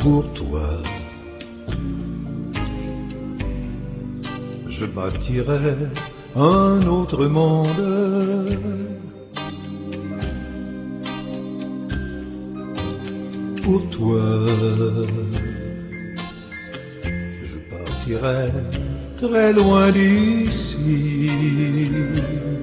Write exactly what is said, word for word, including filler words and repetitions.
pour toi. Je bâtirai un autre monde pour toi. Je partirai très loin d'ici